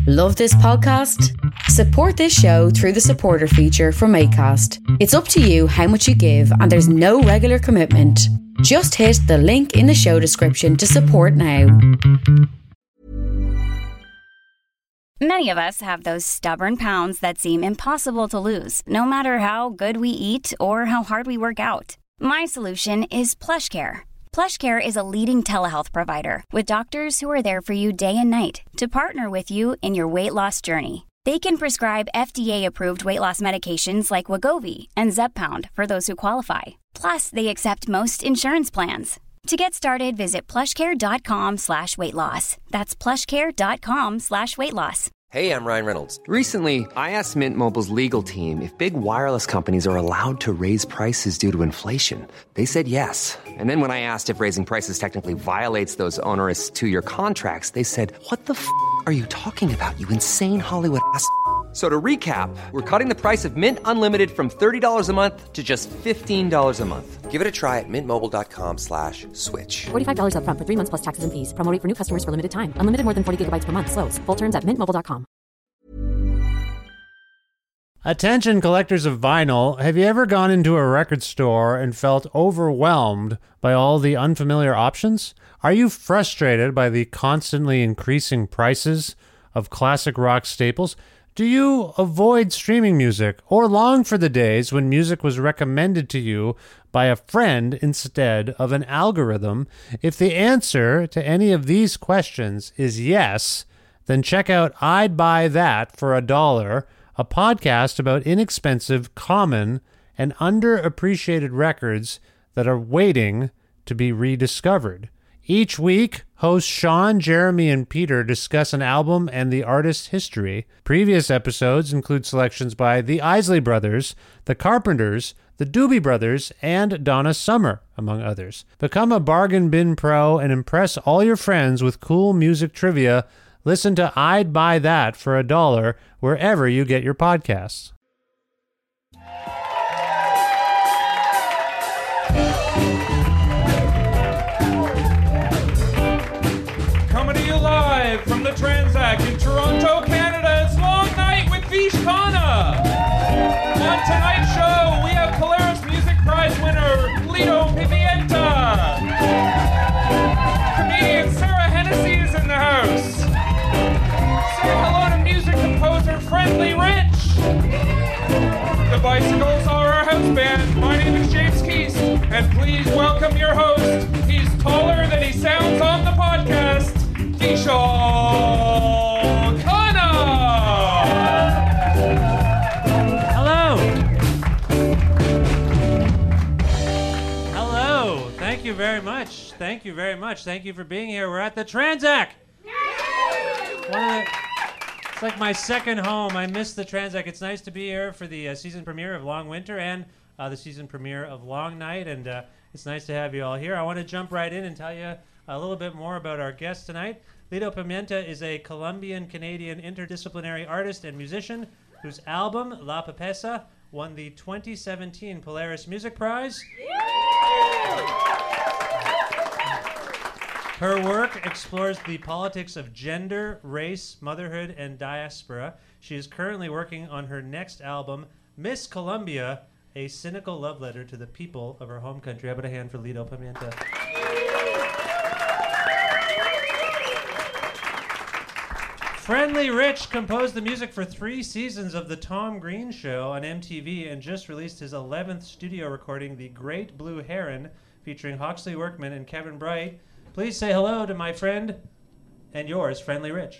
Love this podcast? Support this show through the supporter feature from Acast. It's up to you how much you give, and there's no regular commitment. Just hit the link in the show description to support now. Many of us have those stubborn pounds that seem impossible to lose, no matter how good we eat or how hard we work out. My solution is PlushCare. PlushCare is a leading telehealth provider with doctors who are there for you day and night to partner with you in your weight loss journey. They can prescribe FDA-approved weight loss medications like Wegovy and Zepbound for those who qualify. Plus, they accept most insurance plans. To get started, visit plushcare.com/weightloss. That's plushcare.com/weightloss. Hey, I'm Ryan Reynolds. Recently, I asked Mint Mobile's legal team if big wireless companies are allowed to raise prices due to inflation. They said yes. And then when I asked if raising prices technically violates those onerous two-year contracts, they said, "What the f*** are you talking about, you insane Hollywood ass?" So to recap, we're cutting the price of Mint Unlimited from $30 a month to just $15 a month. Give it a try at mintmobile.com/switch. $45 up front for 3 months plus taxes and fees. Promo rate for new customers for limited time. Unlimited more than 40 gigabytes per month. Slows full terms at mintmobile.com. Attention collectors of vinyl, have you ever gone into a record store and felt overwhelmed by all the unfamiliar options? Are you frustrated by the constantly increasing prices of classic rock staples? Do you avoid streaming music or long for the days when music was recommended to you by a friend instead of an algorithm? If the answer to any of these questions is yes, then check out I'd Buy That for $1, a podcast about inexpensive, common, and underappreciated records that are waiting to be rediscovered. Each week, hosts Sean, Jeremy, and Peter discuss an album and the artist's history. Previous episodes include selections by the Isley Brothers, the Carpenters, the Doobie Brothers, and Donna Summer, among others. Become a bargain bin pro and impress all your friends with cool music trivia. Listen to I'd Buy That for $1 wherever you get your podcasts. Live from the Transac in Toronto, Canada, it's Long Night with Vish Khanna. On tonight's show, we have Polaris Music Prize winner Lido Pimienta. Comedian Sarah Hennessy is in the house. Say hello to music composer Friendly Rich. The Bicycles are our house band. My name is James Keese, and please welcome your host. He's taller than he sounds on the podcast, Vishal Khanna! Hello! Hello! Thank you very much. Thank you very much. Thank you for being here. We're at the Transac! It's like my second home. I miss the Transac. It's nice to be here for the season premiere of Long Winter and the season premiere of Long Night, and it's nice to have you all here. I want to jump right in and tell you a little bit more about our guest tonight. Lido Pimienta is a Colombian-Canadian interdisciplinary artist and musician whose album, La Pepesa, won the 2017 Polaris Music Prize. Her work explores the politics of gender, race, motherhood, and diaspora. She is currently working on her next album, Miss Colombia, a cynical love letter to the people of her home country. How about a hand for Lido Pimienta? Friendly Rich composed the music for 3 seasons of The Tom Green Show on MTV and just released his 11th studio recording, The Great Blue Heron, featuring Hawksley Workman and Kevin Bright. Please say hello to my friend and yours, Friendly Rich.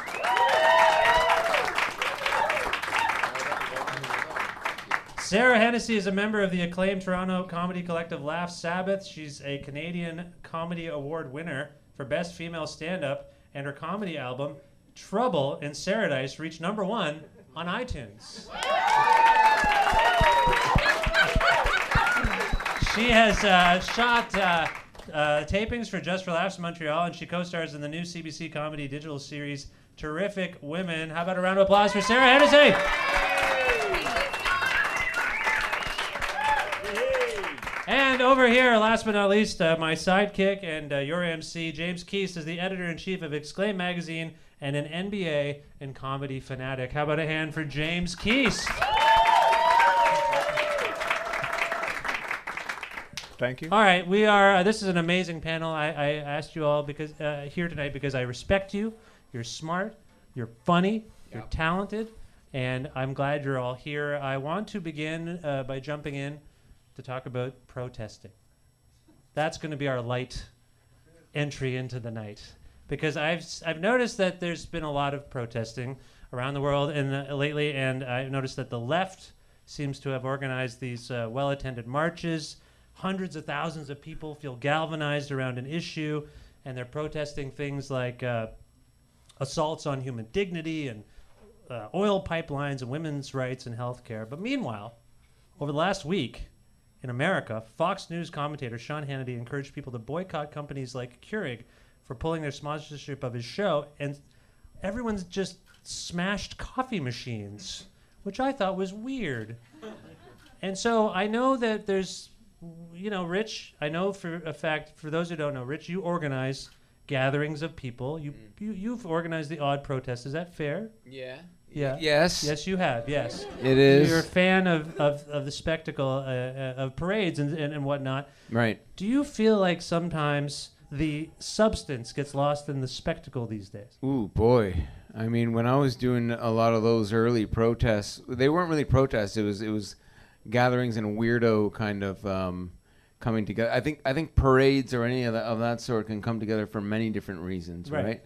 Sarah Hennessy is a member of the acclaimed Toronto comedy collective Laugh Sabbath. She's a Canadian Comedy Award winner for Best Female Stand-Up, and her comedy album, Trouble in Saradice, reached #1 on iTunes. She has shot tapings for Just for Laughs Montreal, and she co-stars in the new CBC comedy digital series Terrific Women. How about a round of applause for Sarah Hennessy? And over here, last but not least, my sidekick and your MC, James Keese, is the editor-in-chief of Exclaim Magazine and an NBA and comedy fanatic. How about a hand for James Keese? Thank you. All right, we are. This is an amazing panel. I asked you all because here tonight because I respect you. You're smart. You're funny. You're talented, and I'm glad you're all here. I want to begin by jumping in to talk about protesting. That's going to be our light entry into the night, because I've noticed that there's been a lot of protesting around the world lately, and I've noticed that the left seems to have organized these well-attended marches. Hundreds of thousands of people feel galvanized around an issue, and they're protesting things like assaults on human dignity and oil pipelines and women's rights and health care. But meanwhile, over the last week in America, Fox News commentator Sean Hannity encouraged people to boycott companies like Keurig for pulling their sponsorship of his show, and everyone's just smashed coffee machines, which I thought was weird. And so I know that there's, Rich, I know for a fact, for those who don't know, Rich, you organize gatherings of people. You've organized the odd protest. Is that fair? Yeah. Yeah. Yes. Yes, you have. Yes. It is. You're a fan of the spectacle of parades and whatnot. Right. Do you feel like sometimes the substance gets lost in the spectacle these days? Ooh, boy. I mean, when I was doing a lot of those early protests, they weren't really protests. It was gatherings and weirdo kind of coming together. I think parades or any of that sort can come together for many different reasons, right?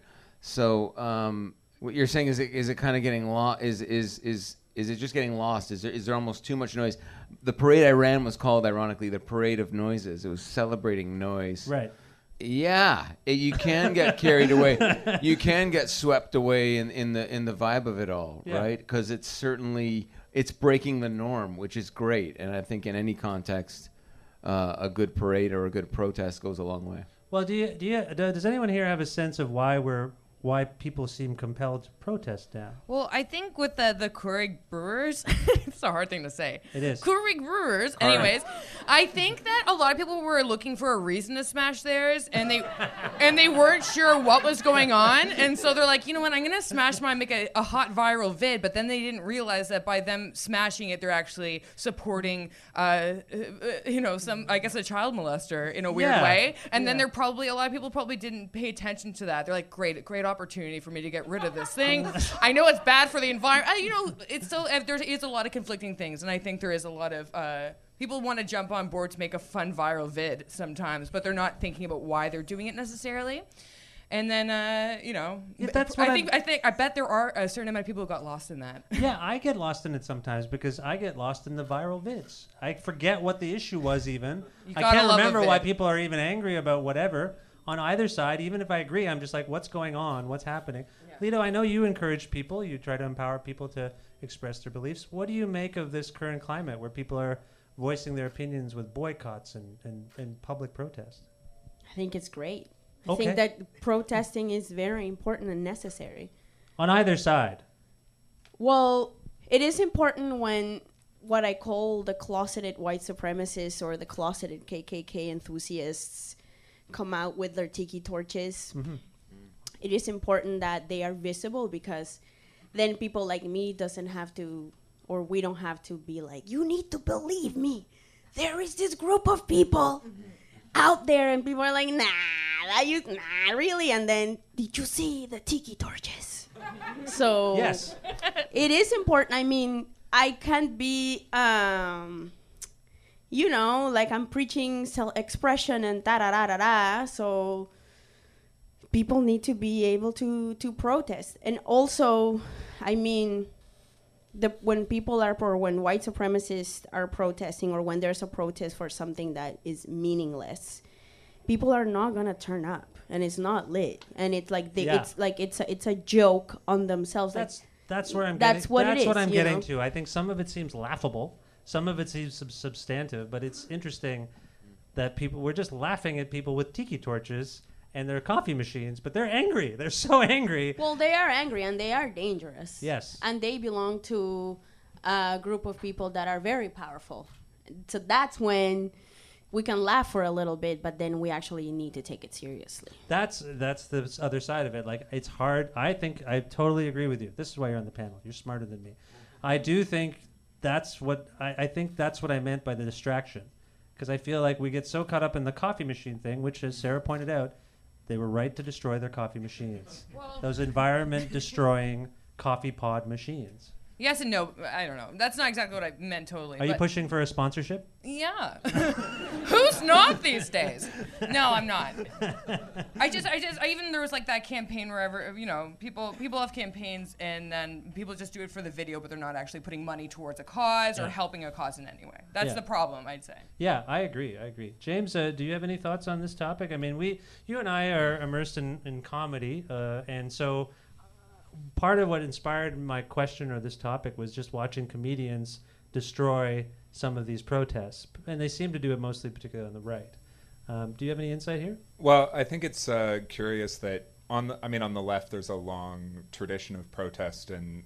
So what you're saying is it kind of getting lost? Is it just getting lost? Is there almost too much noise? The parade I ran was called, ironically, the Parade of Noises. It was celebrating noise. Right. Yeah, you can get carried away. You can get swept away in the vibe of it all, right? Because it's breaking the norm, which is great. And I think in any context, a good parade or a good protest goes a long way. Well, does anyone here have a sense of why people seem compelled to protest now? Well, I think with the Keurig Brewers, it's a hard thing to say. It is. Keurig Brewers. Anyways, I think that a lot of people were looking for a reason to smash theirs, and they weren't sure what was going on, and so they're like, you know what, I'm gonna smash mine, make a hot viral vid, but then they didn't realize that by them smashing it, they're actually supporting, some, I guess, a child molester in a weird way, and then a lot of people probably didn't pay attention to that. They're like, great opportunity for me to get rid of this thing. I know it's bad for the environment. It's still there is a lot of conflicting things, and I think there is a lot of people want to jump on board to make a fun viral vid sometimes, but they're not thinking about why they're doing it necessarily. And then that's what I bet there are a certain amount of people who got lost in that. Yeah, I get lost in it sometimes because I get lost in the viral vids. I forget what the issue was even. I can't remember why people are even angry about whatever. On either side, even if I agree, I'm just like, what's going on? What's happening? Yeah. Lito, I know you encourage people. You try to empower people to express their beliefs. What do you make of this current climate where people are voicing their opinions with boycotts and public protest? I think it's great. I think that protesting is very important and necessary. On either side? Well, it is important when what I call the closeted white supremacists or the closeted KKK enthusiasts come out with their tiki torches. Mm-hmm. It is important that they are visible because then people like me doesn't have to, or we don't have to be like, you need to believe me. There is this group of people out there, and people are like, nah, really? And then, did you see the tiki torches? So yes, it is important. I mean, I can't be like I'm preaching self-expression and da-da-da-da-da, so people need to be able to protest. And also, I mean, when white supremacists are protesting, or when there's a protest for something that is meaningless, people are not gonna turn up, and it's not lit, and it's like it's a joke on themselves. That's where I'm. That's what it is. That's what I'm getting to. I think some of it seems laughable. Some of it seems substantive, but it's interesting that we're just laughing at people with tiki torches and their coffee machines, but they're angry. They're so angry. Well, they are angry, and they are dangerous. Yes. And they belong to a group of people that are very powerful. So that's when we can laugh for a little bit, but then we actually need to take it seriously. That's the other side of it. Like, it's hard. I think I totally agree with you. This is why you're on the panel. You're smarter than me. I do think that's what I think that's what I meant by the distraction, because I feel like we get so caught up in the coffee machine thing, which, as Sarah pointed out, they were right to destroy their coffee machines. Those environment destroying coffee pod machines. Yes and no. I don't know. That's not exactly what I meant totally. Are you pushing for a sponsorship? Yeah. Who's not these days? No, I'm not. I even there was like that campaign wherever, people have campaigns and then people just do it for the video, but they're not actually putting money towards a cause or helping a cause in any way. That's the problem, I'd say. Yeah, I agree. James, do you have any thoughts on this topic? I mean, you and I are immersed in comedy, and so part of what inspired my question or this topic was just watching comedians destroy some of these protests, and they seem to do it mostly particularly on the right. Do you have any insight here? Well, I think it's curious that on the left there's a long tradition of protest, and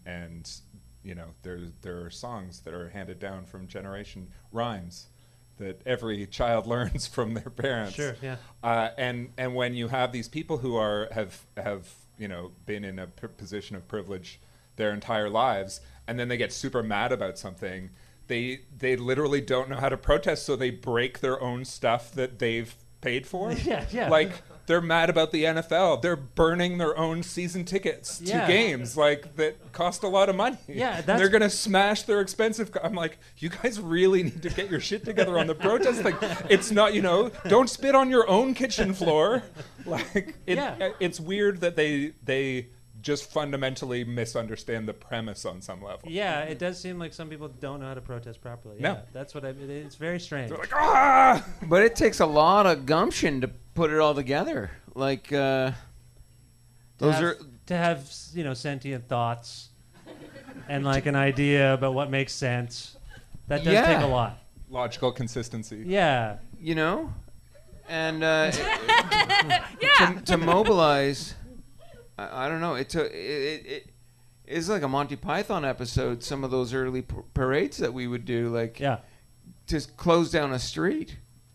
there are songs that are handed down from generation, rhymes that every child learns from their parents. Sure, yeah. And when you have these people who have been in a position of privilege their entire lives, and then they get super mad about something, they literally don't know how to protest, so they break their own stuff that they've paid for. Yeah. Like, they're mad about the NFL. They're burning their own season tickets to games, like, that cost a lot of money. Yeah, they're gonna smash their expensive. I'm like, you guys really need to get your shit together on the protest thing. It's not, don't spit on your own kitchen floor. Like, it's weird that they just fundamentally misunderstand the premise on some level. Yeah, it does seem like some people don't know how to protest properly. No. Yeah, that's what it's very strange. They're like, ah! But it takes a lot of gumption to put it all together. Like, to have sentient thoughts and like an idea about what makes sense. That does take a lot. Logical consistency. Yeah. And to mobilize, I don't know. It's like a Monty Python episode. Some of those early parades that we would do, just close down a street.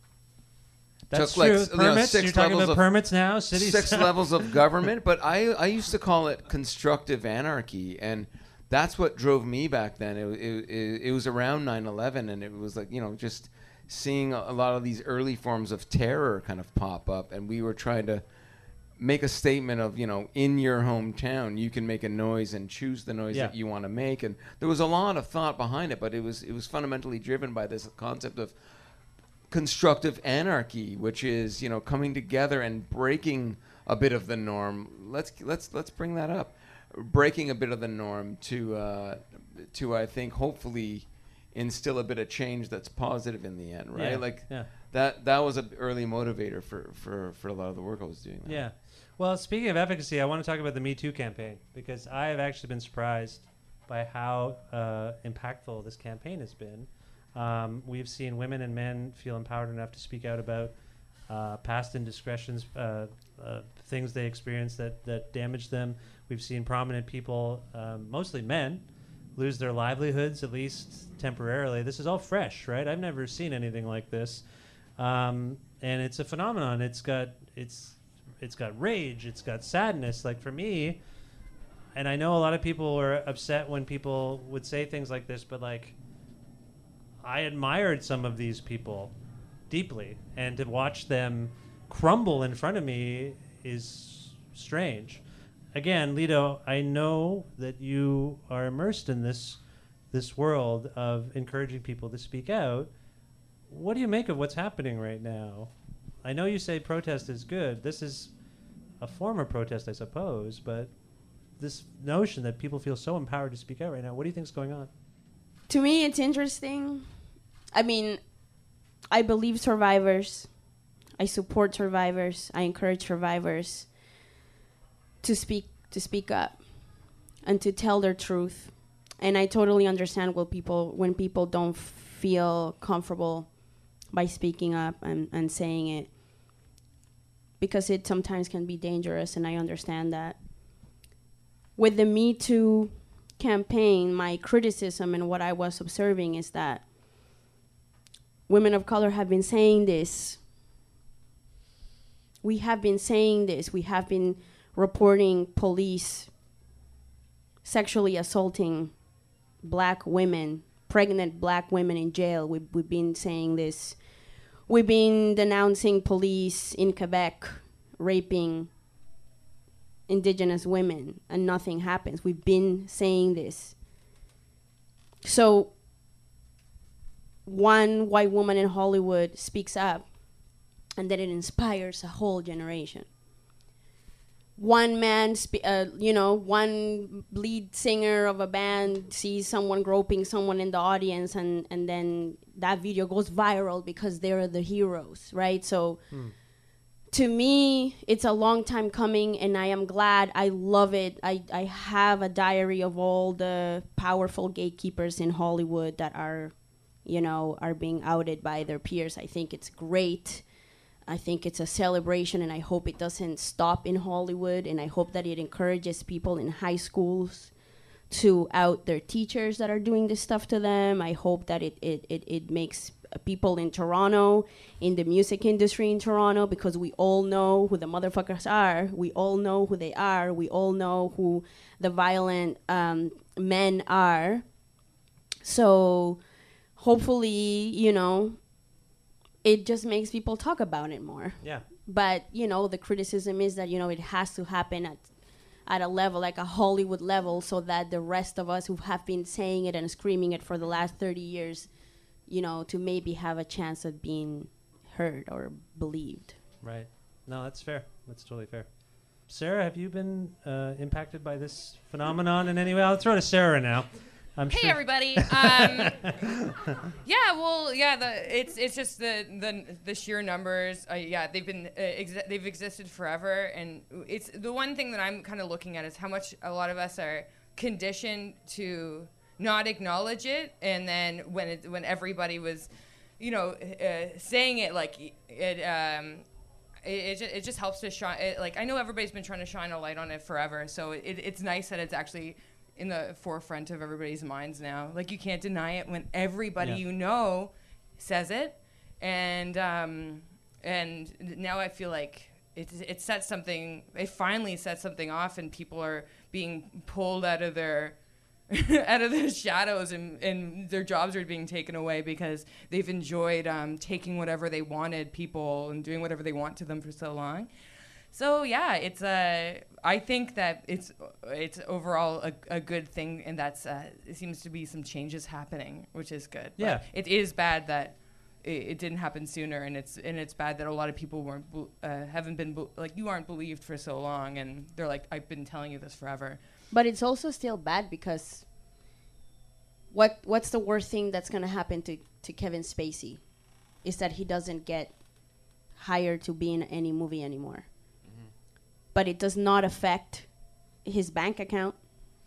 That's took true. Permits. You're talking about permits now. Cities. 6 levels of government, but I used to call it constructive anarchy, and that's what drove me back then. It was around 9/11, and it was like just seeing a lot of these early forms of terror kind of pop up, and we were trying to make a statement of, in your hometown, you can make a noise and choose the noise that you want to make. And there was a lot of thought behind it, but it was fundamentally driven by this concept of constructive anarchy, which is, coming together and breaking a bit of the norm. Let's bring that up. Breaking a bit of the norm to I think, hopefully instill a bit of change that's positive in the end, right? That was an early motivator for a lot of the work I was doing. Yeah. Well, speaking of efficacy, I want to talk about the Me Too campaign, because I have actually been surprised by how impactful this campaign has been. We've seen women and men feel empowered enough to speak out about past indiscretions, things they experienced that damaged them. We've seen prominent people, mostly men, lose their livelihoods, at least temporarily. This is all fresh, right? I've never seen anything like this. And it's a phenomenon. It's got rage, it's got sadness. Like, for me, and I know a lot of people were upset when people would say things like this, but like, I admired some of these people deeply, and to watch them crumble in front of me is strange. Again, Lido, I know that you are immersed in this world of encouraging people to speak out. What do you make of what's happening right now? I know you say protest is good. This is a form of protest, I suppose, but this notion that people feel so empowered to speak out right now, what do you think is going on? To me, it's interesting. I mean, I believe survivors. I support survivors. I encourage survivors to speak up and to tell their truth. And I totally understand when people don't feel comfortable by speaking up and saying it, because it sometimes can be dangerous, and I understand that. With the Me Too campaign, my criticism and what I was observing is that women of color have been saying this. We have been saying this. We have been reporting police sexually assaulting black women, pregnant black women in jail. We've been saying this. We've been denouncing police in Quebec raping Indigenous women, and nothing happens. We've been saying this. So one white woman in Hollywood speaks up, and then it inspires a whole generation. One man, one lead singer of a band sees someone groping someone in the audience, and then that video goes viral because they're the heroes, right? So to me, it's a long time coming, and I am glad. I love it. I have a diary of all the powerful gatekeepers in Hollywood that are being outed by their peers. I think it's great. I think it's a celebration, and I hope it doesn't stop in Hollywood, and I hope that it encourages people in high schools to out their teachers that are doing this stuff to them. I hope that it makes people in Toronto, in the music industry in Toronto, because we all know who the motherfuckers are. We all know who they are. We all know who the violent men are. So hopefully, it just makes people talk about it more. Yeah. But, the criticism is that, it has to happen at a level, like a Hollywood level, so that the rest of us who have been saying it and screaming it for the last 30 years, to maybe have a chance of being heard or believed. Right. No, that's fair. That's totally fair. Sarah, have you been impacted by this phenomenon in any way? I'll throw to Sarah now. Hey everybody. It's just the sheer numbers. They've been they've existed forever, and it's the one thing that I'm kind of looking at is how much a lot of us are conditioned to not acknowledge it, and then when everybody was, saying it, like it just helps to shine. I know everybody's been trying to shine a light on it forever, so it's nice that it's actually in the forefront of everybody's minds now. Like, you can't deny it when everybody says it, and now I feel like it sets something. It finally sets something off, and people are being pulled out of their out of the shadows, and their jobs are being taken away because they've enjoyed taking whatever they wanted people and doing whatever they want to them for so long. So yeah, it's I think that it's overall a good thing, and that's it seems to be some changes happening, which is good. Yeah, but it is bad that it didn't happen sooner, and it's bad that a lot of people haven't been you aren't believed for so long, and they're like, I've been telling you this forever. But it's also still bad because what's the worst thing that's gonna happen to Kevin Spacey is that he doesn't get hired to be in any movie anymore. But it does not affect his bank account,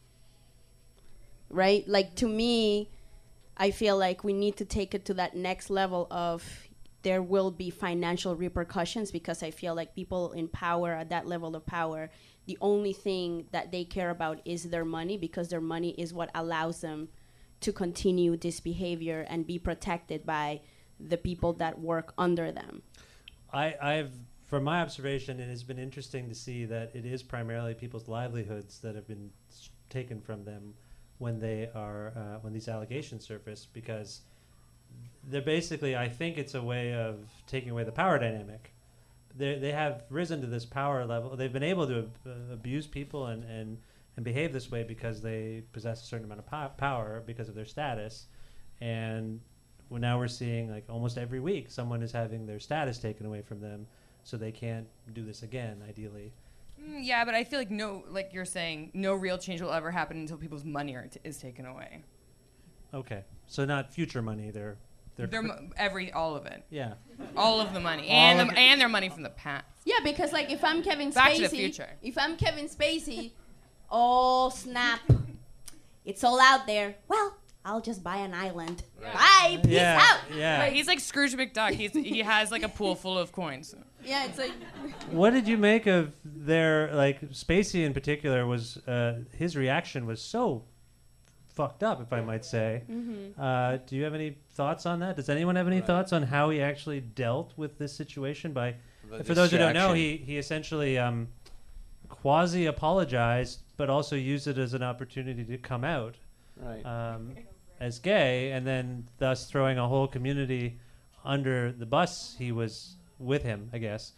right? Like, to me, I feel like we need to take it to that next level of there will be financial repercussions, because I feel like people in power, at that level of power, the only thing that they care about is their money, because their money is what allows them to continue this behavior and be protected by the people that work under them. From my observation, it has been interesting to see that it is primarily people's livelihoods that have been taken from them when they are when these allegations surface, because they're basically, I think it's a way of taking away the power dynamic. They have risen to this power level. They've been able to abuse people and behave this way because they possess a certain amount of power because of their status. And now we're seeing, like, almost every week someone is having their status taken away from them, so they can't do this again, ideally. Yeah, but I feel like like you're saying, no real change will ever happen until people's money is taken away. Okay, so not future money. They're all of it. Yeah, all of the money and their money from the past. Yeah, because like if I'm Kevin Back Spacey, to the future. If I'm Kevin Spacey, oh snap, it's all out there. Well, I'll just buy an island. Right. Bye. Peace out. Yeah. Right, he's like Scrooge McDuck. He has like a pool full of coins. Yeah, it's like. What did you make of their, like, Spacey in particular was his reaction was so fucked up, if I might say. Mm-hmm. Do you have any thoughts on that? Does anyone have any thoughts on how he actually dealt with this situation? For those who don't know, he essentially quasi apologized, but also used it as an opportunity to come out as gay, and then thus throwing a whole community under the bus. He was with him, I guess.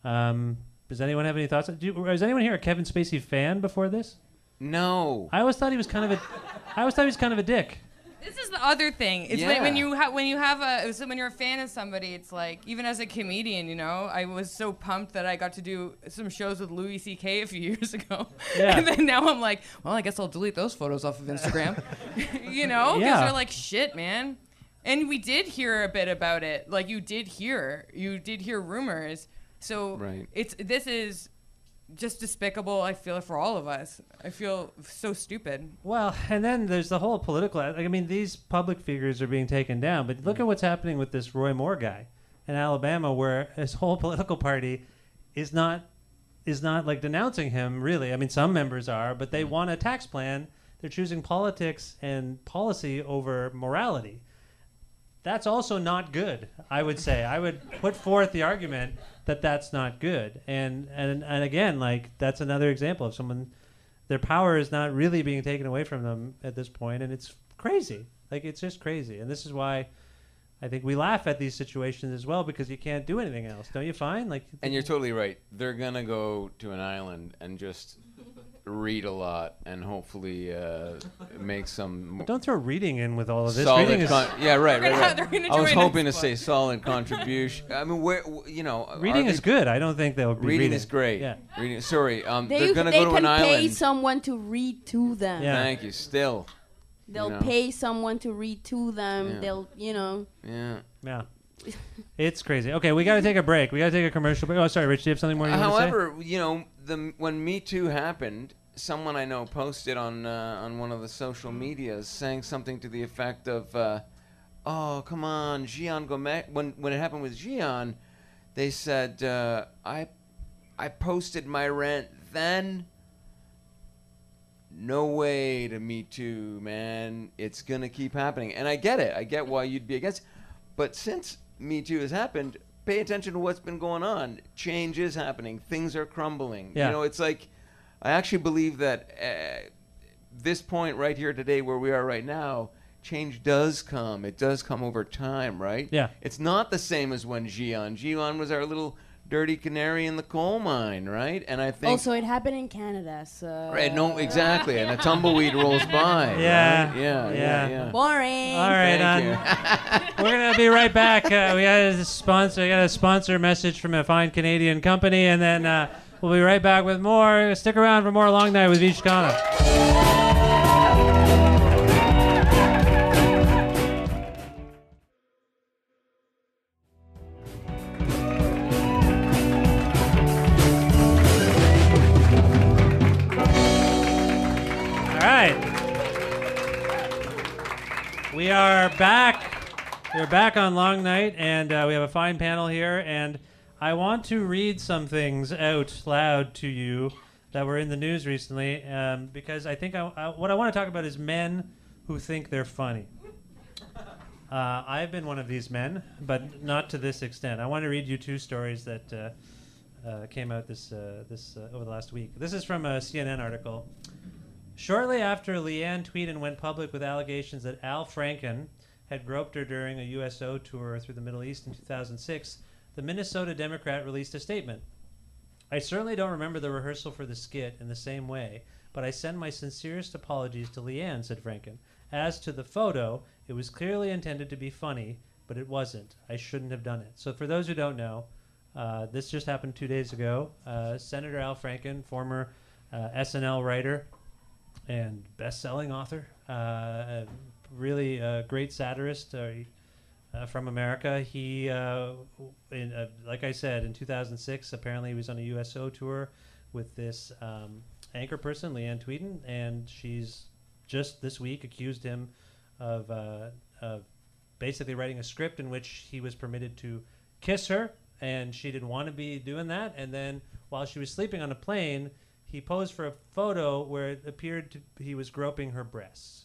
Does anyone have any thoughts? Is anyone here a Kevin Spacey fan before this? No. I always thought he was kind of a dick. This is the other thing. It's like when you're a fan of somebody, it's like, even as a comedian, you know, I was so pumped that I got to do some shows with Louis C.K. a few years ago. Yeah. And then now I'm like, well, I guess I'll delete those photos off of Instagram. You know? Because they're like, shit, man. And we did hear a bit about it. Like, you did hear rumors. So this is just despicable, I feel, for all of us. I feel so stupid. Well, and then there's the whole political... I mean, these public figures are being taken down, but look at what's happening with this Roy Moore guy in Alabama, where his whole political party is not like denouncing him, really. I mean, some members are, but they want a tax plan. They're choosing politics and policy over morality. That's also not good, I would say. I would put forth the argument that that's not good. And again, like, that's another example of someone, their power is not really being taken away from them at this point, and it's crazy. Like, it's just crazy. And this is why I think we laugh at these situations as well, because you can't do anything else. Don't you find? Like, and you're totally right. They're going to go to an island and just read a lot and hopefully make some... Don't throw reading in with all of this. Solid reading is... right. I was hoping to say solid contribution. I mean, reading is good. I don't think they'll be reading. Reading is great. Yeah. Reading. Sorry, they're going to go to an island. They can pay someone to read to them. Yeah. Thank you. Still. They'll pay someone to read to them. Yeah. They'll, Yeah. It's crazy. Okay, we got to take a break. We got to take a commercial break. Oh, sorry, Rich, do you have something more you want to say? However, when Me Too happened, someone I know posted on one of the social medias saying something to the effect of, "Oh, come on, Gian Gomez." When it happened with Gian, they said, "I posted my rent then. No way to Me Too, man. It's gonna keep happening." And I get it. I get why you'd be against. But since Me Too has happened, pay attention to what's been going on. Change is happening. Things are crumbling. Yeah. You know, it's like, I actually believe that this point right here today where we are right now, change does come. It does come over time, right? Yeah. It's not the same as when Gian was our little dirty canary in the coal mine, right? And I think... Also, it happened in Canada, so... Right, no, exactly. And a tumbleweed rolls by. Yeah. Right? Yeah. Boring. All right, we're gonna be right back. We got a sponsor message from a fine Canadian company, and then we'll be right back with more. Stick around for more Long Night with Vish Khanna. We are back. We're back on Long Night, and we have a fine panel here. And I want to read some things out loud to you that were in the news recently, because I think what I want to talk about is men who think they're funny. I've been one of these men, but not to this extent. I want to read you two stories that came out this over the last week. This is from a CNN article. Shortly after Leanne Tweeden went public with allegations that Al Franken had groped her during a USO tour through the Middle East in 2006, the Minnesota Democrat released a statement. "I certainly don't remember the rehearsal for the skit in the same way, but I send my sincerest apologies to Leanne," said Franken. "As to the photo, it was clearly intended to be funny, but it wasn't. I shouldn't have done it." So for those who don't know, this just happened 2 days ago. Senator Al Franken, former SNL writer and best-selling author, really great satirist from America. He, like I said, in 2006, apparently he was on a USO tour with this anchor person, Leanne Tweeden, and she's just this week accused him of basically writing a script in which he was permitted to kiss her, and she didn't want to be doing that. And then while she was sleeping on a plane, he posed for a photo where it appeared he was groping her breasts.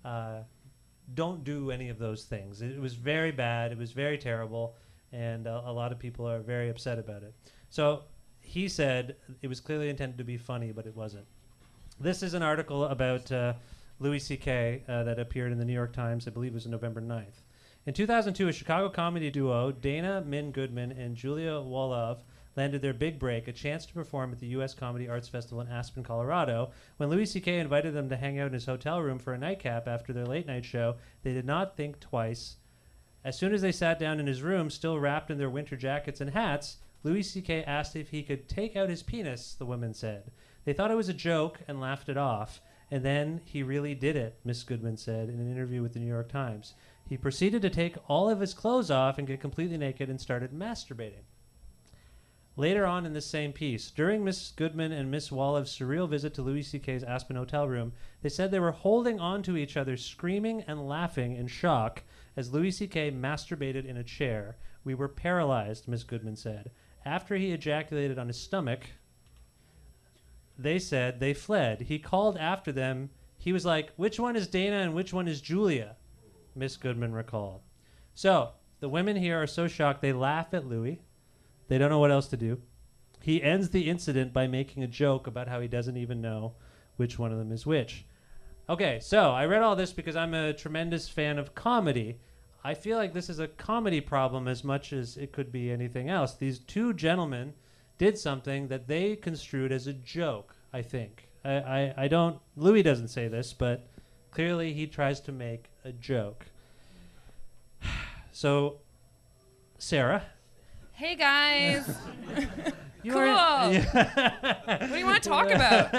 don't do any of those things. It was very bad. It was very terrible, and a lot of people are very upset about it. So he said it was clearly intended to be funny, but it wasn't. This is an article about Louis C.K. That appeared in the New York Times, I believe it was November 9th. In 2002, a Chicago comedy duo, Dana Min Goodman and Julia Wolof, landed their big break, a chance to perform at the U.S. Comedy Arts Festival in Aspen, Colorado. When Louis C.K. invited them to hang out in his hotel room for a nightcap after their late-night show, they did not think twice. As soon as they sat down in his room, still wrapped in their winter jackets and hats, Louis C.K. asked if he could take out his penis, the women said. They thought it was a joke and laughed it off. And then he really did it, Miss Goodman said in an interview with the New York Times. He proceeded to take all of his clothes off and get completely naked and started masturbating. Later on in this same piece, during Miss Goodman and Miss Wolof's surreal visit to Louis C.K.'s Aspen hotel room, they said they were holding on to each other, screaming and laughing in shock as Louis C.K. masturbated in a chair. We were paralyzed, Miss Goodman said. After he ejaculated on his stomach, they said they fled. He called after them. He was like, which one is Dana and which one is Julia? Miss Goodman recalled. So, the women here are so shocked they laugh at Louis. They don't know what else to do. He ends the incident by making a joke about how he doesn't even know which one of them is which. Okay, so I read all this because I'm a tremendous fan of comedy. I feel like this is a comedy problem as much as it could be anything else. These two gentlemen did something that they construed as a joke, I think. I don't... Louis doesn't say this, but clearly he tries to make a joke. So, Sarah... Hey guys. Cool. Yeah. What do you want to talk about?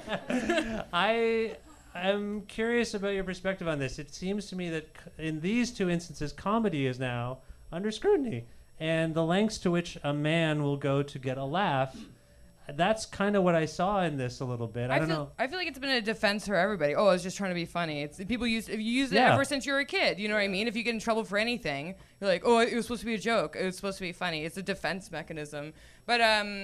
I am curious about your perspective on this. It seems to me that in these two instances, comedy is now under scrutiny. And the lengths to which a man will go to get a laugh, that's kind of what I saw in this a little bit. I don't know. I feel like it's been a defense for everybody. Oh, I was just trying to be funny. If you use it ever since you were a kid, you know what I mean? If you get in trouble for anything, you're like, oh, it was supposed to be a joke. It was supposed to be funny. It's a defense mechanism. But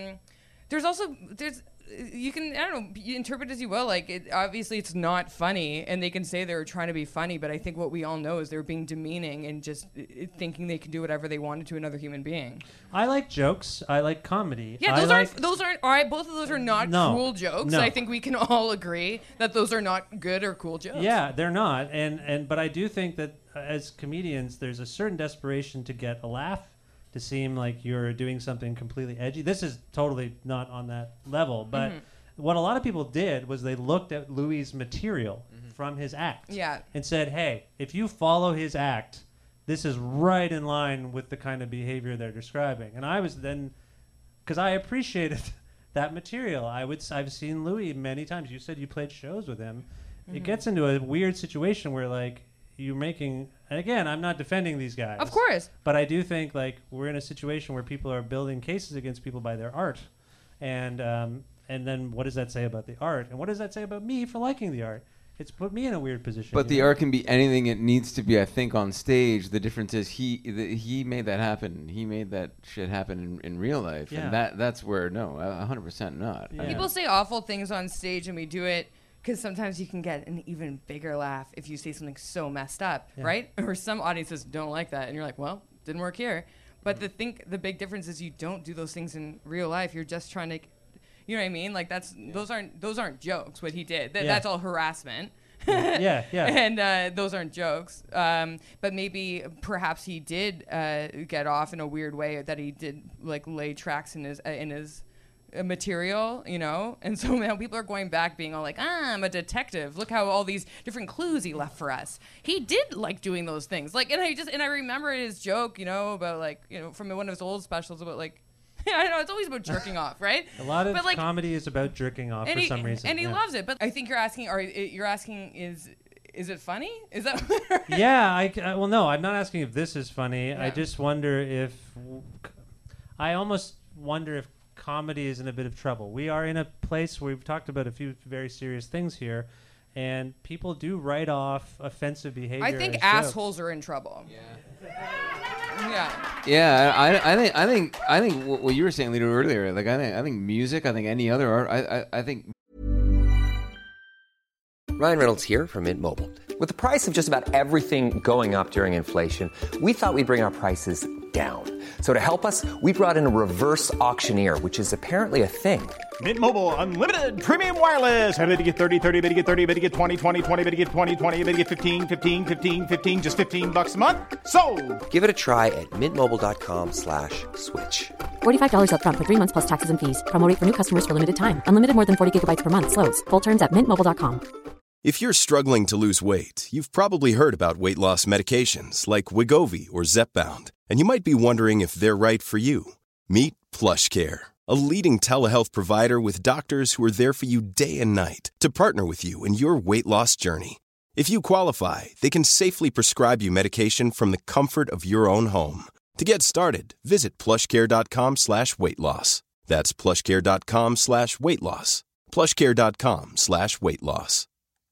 you can, I don't know, you interpret it as you will. Like, obviously it's not funny, and they can say they were trying to be funny, but I think what we all know is they were being demeaning and just thinking they could do whatever they wanted to another human being. I like jokes. I like comedy. Yeah, those aren't all right, both of those are not cool jokes. No. I think we can all agree that those are not good or cool jokes. Yeah, they're not. But I do think that as comedians, there's a certain desperation to get a laugh, to seem like you're doing something completely edgy. This is totally not on that level, but what a lot of people did was they looked at Louis' material from his act and said, hey, if you follow his act, this is right in line with the kind of behavior they're describing. And I was then, because I appreciated that material. I've seen Louis many times. You said you played shows with him. It gets into a weird situation where, like, you're making, and again, I'm not defending these guys. Of course. But I do think, like, we're in a situation where people are building cases against people by their art. And then what does that say about the art? And what does that say about me for liking the art? It's put me in a weird position. But the art can be anything it needs to be, I think, on stage. The difference is he made that happen. He made that shit happen in real life. Yeah. And that's where, no, 100% not. Yeah. People say awful things on stage, and we do it because sometimes you can get an even bigger laugh if you say something so messed up, right? Or some audiences don't like that, and you're like, well, didn't work here. But the big difference is you don't do those things in real life. You're just trying to, you know what I mean? Like those aren't jokes. What he did, that's all harassment. Yeah. And those aren't jokes. But perhaps he did get off in a weird way, that he did like lay tracks in his material, you know, and so now people are going back being all like, I'm a detective, look how all these different clues he left for us. He did like doing those things, like, and I remember his joke, you know, about, like, you know, from one of his old specials about, like, I know it's always about jerking off, right? A lot of comedy is about jerking off for some reason, and he loves it. But I think you're asking is it funny? Is that well, no, I'm not asking if this is funny. I just wonder I almost wonder if comedy is in a bit of trouble. We are in a place where we've talked about a few very serious things here, and people do write off offensive behavior. I think assholes are in trouble. I think what you were saying, Lito, earlier. Like, I think music. I think any other art. I think. Ryan Reynolds here from Mint Mobile. With the price of just about everything going up during inflation, we thought we'd bring our prices down. So to help us, we brought in a reverse auctioneer, which is apparently a thing. Mint Mobile Unlimited Premium Wireless. How to get 30, 30, bit to get 30, bit to get 20, 20, 20, bit to get 20, 20, bit to get 15, 15, 15, 15, just $15 a month? Sold! Give it a try at mintmobile.com/switch. $45 up front for 3 months plus taxes and fees. Promo rate for new customers for limited time. Unlimited more than 40 gigabytes per month. Slows full terms at mintmobile.com. If you're struggling to lose weight, you've probably heard about weight loss medications like Wegovy or Zepbound, and you might be wondering if they're right for you. Meet PlushCare, a leading telehealth provider with doctors who are there for you day and night to partner with you in your weight loss journey. If you qualify, they can safely prescribe you medication from the comfort of your own home. To get started, visit plushcare.com/weightloss. That's plushcare.com/weightloss. plushcare.com/weightloss.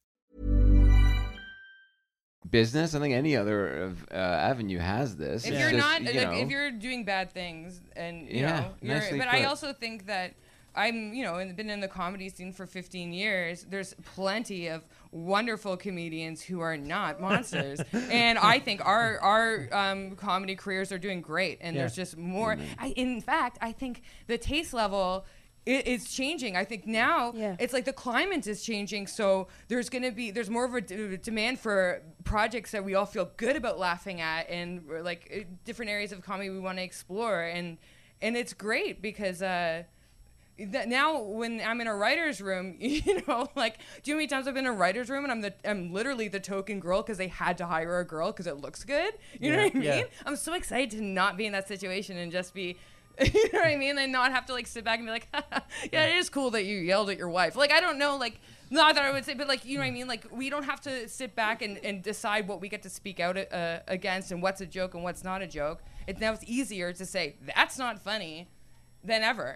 Business, I think any other avenue has this. If you're not, if you're doing bad things, and you know, but I also think that I'm, been in the comedy scene for 15 years. There's plenty of wonderful comedians who are not monsters, and I think our comedy careers are doing great. And there's just more. In fact, I think the taste level. It's changing. I think now it's like the climate is changing, so there's more of a demand for projects that we all feel good about laughing at, and like different areas of comedy we want to explore, and it's great because now when I'm in a writer's room, do you know how many times I've been in a writer's room and I'm literally the token girl because they had to hire a girl because it looks good. You know what I mean? I'm so excited to not be in that situation and just be. You know what I mean? And not have to sit back and be like, yeah, it is cool that you yelled at your wife. I don't know, not that I would say, but you know what I mean? We don't have to sit back and decide what we get to speak out against and what's a joke and what's not a joke. Now it's easier to say, that's not funny than ever,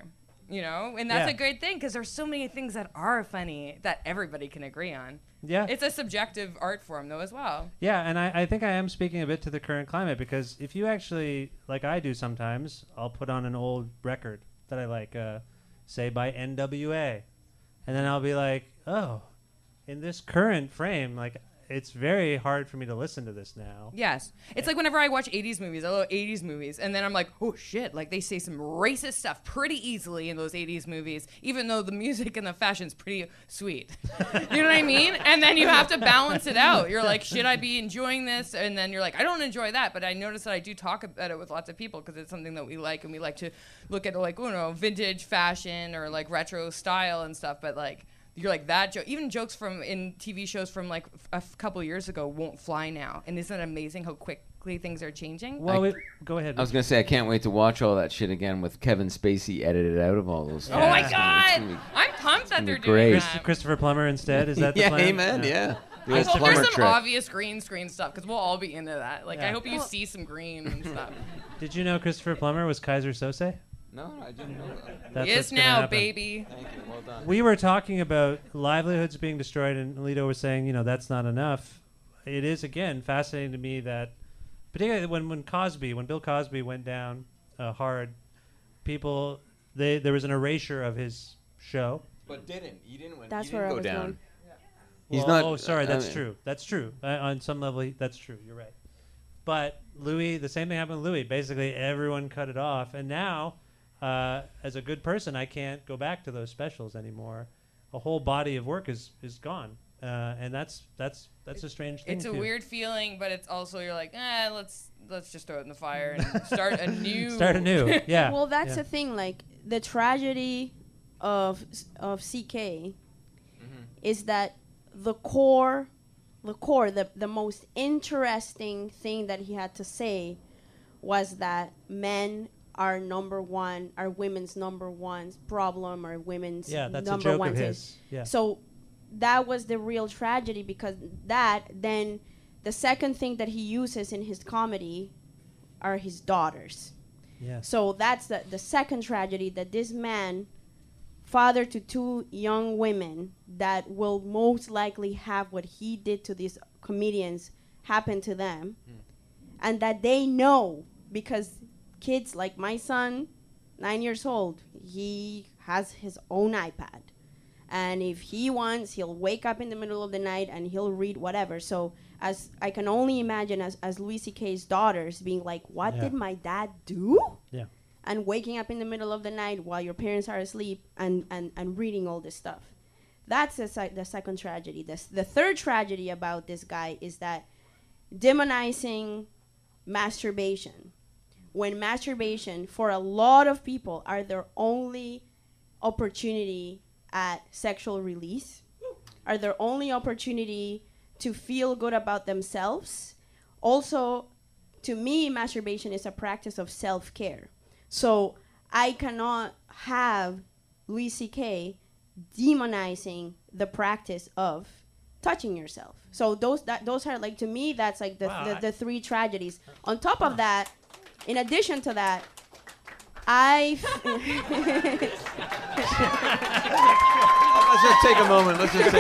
And that's a great thing because there's so many things that are funny that everybody can agree on. Yeah. It's a subjective art form, though, as well. Yeah, and I think I am speaking a bit to the current climate because if you actually, like I do sometimes, I'll put on an old record that I like, say by NWA, and then I'll be like, oh, in this current frame, it's very hard for me to listen to this now. Yes. It's like whenever I watch 80s movies, I love 80s movies, and then I'm like, oh shit, they say some racist stuff pretty easily in those 80s movies, even though the music and the fashion's pretty sweet. You know what I mean? And then you have to balance it out. You're like, should I be enjoying this? And then you're like, I don't enjoy that, but I notice that I do talk about it with lots of people because it's something that we like, and we like to look at vintage fashion or retro style and stuff, but you're like that joke. Even jokes from in TV shows from a couple years ago won't fly now. And isn't it amazing how quickly things are changing? Well, go ahead. I was gonna say I can't wait to watch all that shit again with Kevin Spacey edited out of all those. Oh my God! I'm pumped that they're doing that. Christopher Plummer instead. Is that the plan? Amen. Yeah. I hope there's some obvious green screen stuff because we'll all be into that. I hope you see some green and stuff. Did you know Christopher Plummer was Kaiser Sose? No, I didn't know that. He is now, baby. Thank you. Well done. We were talking about livelihoods being destroyed, and Lito was saying, that's not enough. It is, again, fascinating to me that, particularly when Bill Cosby went down hard, people, there was an erasure of his show. But he didn't That's he where didn't I was go down. going. He's not. Oh, sorry, that's true. That's true. On some level, that's true. You're right. But Louis, the same thing happened with Louis. Basically, everyone cut it off, and now. As a good person, I can't go back to those specials anymore. A whole body of work is gone, and that's a strange thing. It's a weird feeling, but it's also you're like, let's just throw it in the fire and start anew. Start anew, yeah. Well, that's the thing. The tragedy of CK is that the most interesting thing that he had to say was that men are number one, are women's number one problem, or women's that's number a joke one of thing. his. Yeah. So that was the real tragedy because then the second thing that he uses in his comedy are his daughters. Yeah. So that's the second tragedy, that this man, father to two young women that will most likely have what he did to these comedians happen to them, and that they know because kids like my son, 9 years old, he has his own iPad. And if he wants, he'll wake up in the middle of the night and he'll read whatever. So as I can only imagine as Louis C.K.'s daughters being like, what did my dad do? Yeah. And waking up in the middle of the night while your parents are asleep and reading all this stuff. That's the second tragedy. The third tragedy about this guy is that demonizing masturbation. When masturbation, for a lot of people, are their only opportunity at sexual release, are their only opportunity to feel good about themselves. Also, to me, masturbation is a practice of self-care. So I cannot have Louis C.K. demonizing the practice of touching yourself. So those are like, to me, that's like the three tragedies. On top of that, in addition to that, let's just take a moment.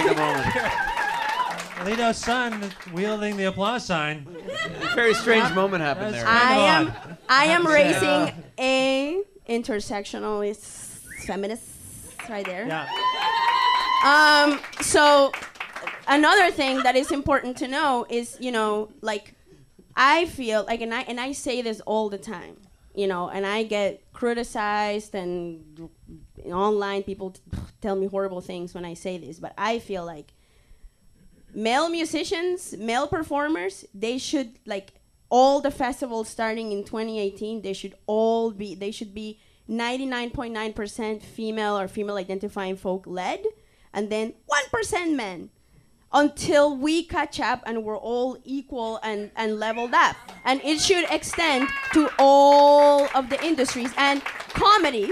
Lito's son wielding the applause sign. A very strange moment happened there. I am raising a intersectionalist feminist right there. Yeah. So another thing that is important to know is, like, I feel like, and I say this all the time, and I get criticized, and online people tell me horrible things when I say this, but I feel like male musicians, male performers, they should, like, all the festivals starting in 2018, they should be 99.9% female or female identifying folk led, and then 1% men, until we catch up and we're all equal and leveled up. And it should extend to all of the industries. And comedy,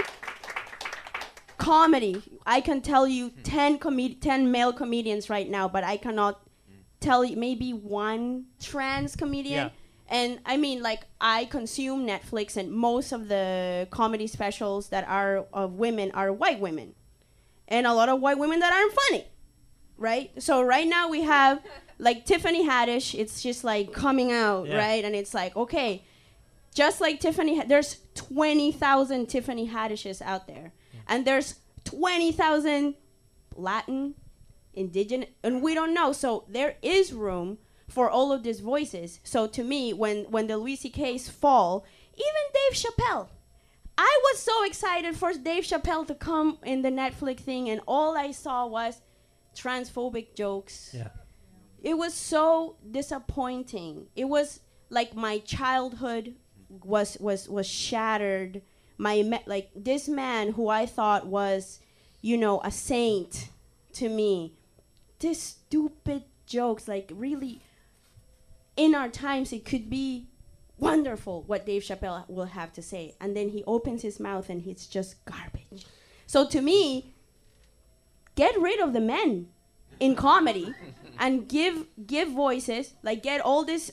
I can tell you 10 male comedians right now, but I cannot tell you maybe one trans comedian. Yeah. And I mean, like, I consume Netflix, and most of the comedy specials that are of women are white women. And a lot of white women that aren't funny. Right? So right now we have, like, Tiffany Haddish. It's just, like, coming out, right? And it's like, okay, just like Tiffany, there's 20,000 Tiffany Haddishes out there. And there's 20,000 Latin, indigenous, and we don't know. So there is room for all of these voices. So to me, when the Louis C.K.'s fall, even Dave Chappelle, I was so excited for Dave Chappelle to come in the Netflix thing, and all I saw was transphobic jokes. Yeah. It was so disappointing. It was like my childhood was shattered. Like, this man who I thought was, a saint to me, this stupid jokes, like, really, in our times it could be wonderful what Dave Chappelle will have to say, and then he opens his mouth and it's just garbage. So to me, get rid of the men in comedy and give voices, like, get all this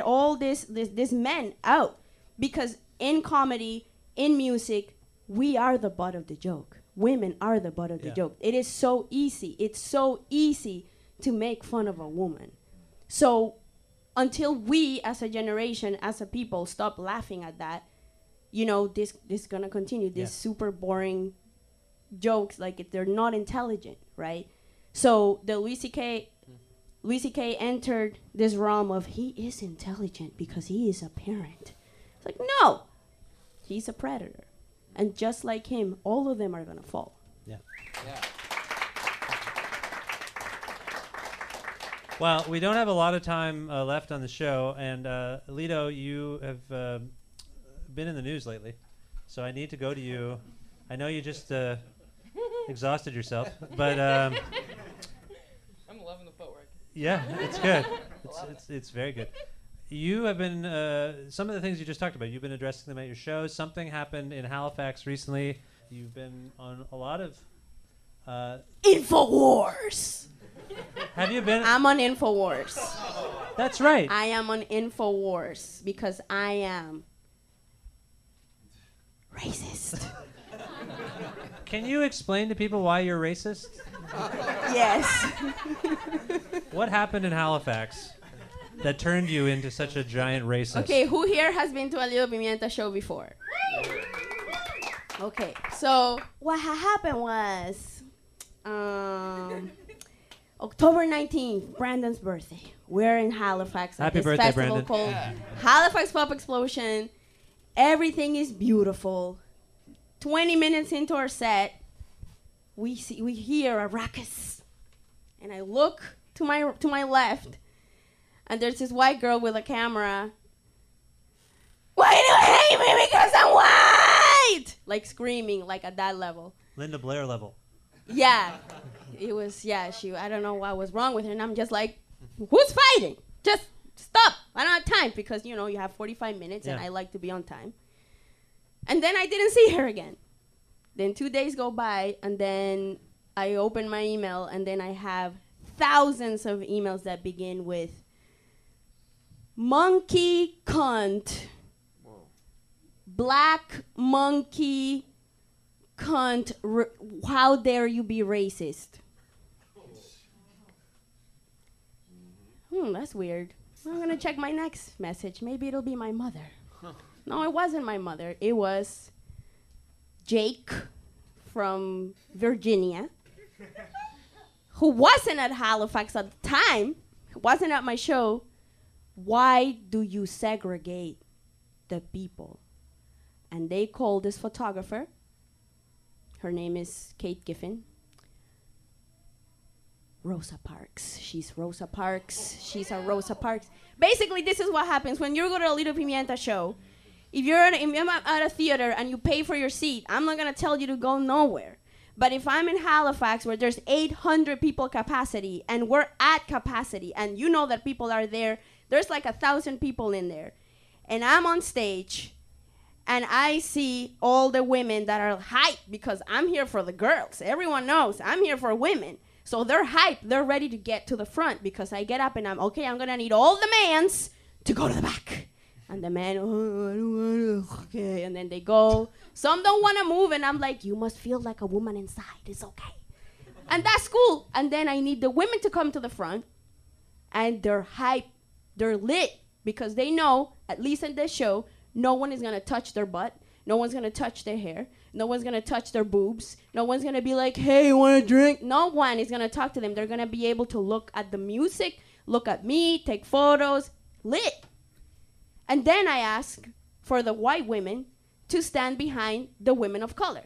men out, because in comedy, in music, we are the butt of the joke. Women are the butt of the joke. It is so easy. It's so easy to make fun of a woman. So until we as a generation, as a people, stop laughing at that, this is gonna continue. This super boring jokes, like, they're not intelligent, right? So the Louis C.K. entered this realm of, he is intelligent because he is a parent. It's like, no, he's a predator. And just like him, all of them are going to fall. Yeah. Well, we don't have a lot of time left on the show. And Lito, you have been in the news lately. So I need to go to you. I know you just exhausted yourself. But I'm loving the footwork. Yeah, it's good. It's very good. You have been, some of the things you just talked about, you've been addressing them at your shows. Something happened in Halifax recently. You've been on a lot of... InfoWars! Have you been? I'm on InfoWars. That's right. I am on InfoWars because I am racist. Can you explain to people why you're racist? Yes. What happened in Halifax that turned you into such a giant racist? Okay, who here has been to a Little Pimienta show before? Okay, so what happened was October 19th, Brandon's birthday. We're in Halifax at Happy this birthday, festival Brandon. called Halifax Pop Explosion. Everything is beautiful. 20 minutes into our set, we hear a ruckus, and I look to my left, and there's this white girl with a camera. Why do you hate me because I'm white? Like screaming, like at that level. Linda Blair level. Yeah, it was. Yeah, I don't know what was wrong with her, and I'm just like, who's fighting? Just stop. I don't have time because you have 45 minutes, and I like to be on time. And then I didn't see her again. Then 2 days go by, and then I open my email, and then I have thousands of emails that begin with monkey cunt, black monkey cunt, how dare you be racist? That's weird. I'm going to check my next message. Maybe it'll be my mother. No, it wasn't my mother. It was Jake from Virginia, who wasn't at Halifax at the time, wasn't at my show. Why do you segregate the people? And they called this photographer. Her name is Kate Giffen. Rosa Parks. She's Rosa Parks. She's a Rosa Parks. Basically, this is what happens when you go to a Little Pimienta show. If you're at a theater and you pay for your seat, I'm not going to tell you to go nowhere. But if I'm in Halifax where there's 800 people capacity and we're at capacity and you know that people are there, there's like 1,000 people in there. And I'm on stage and I see all the women that are hyped because I'm here for the girls. Everyone knows I'm here for women. So they're hyped. They're ready to get to the front because I get up and I'm going to need all the mans to go to the back. And the man, I don't want to, okay. And then they go. Some don't want to move. And I'm like, you must feel like a woman inside. It's okay. And that's cool. And then I need the women to come to the front. And they're hyped. They're lit because they know, at least in this show, no one is going to touch their butt. No one's going to touch their hair. No one's going to touch their boobs. No one's going to be like, hey, you want a drink? No one is going to talk to them. They're going to be able to look at the music, look at me, take photos, lit. And then I ask for the white women to stand behind the women of color.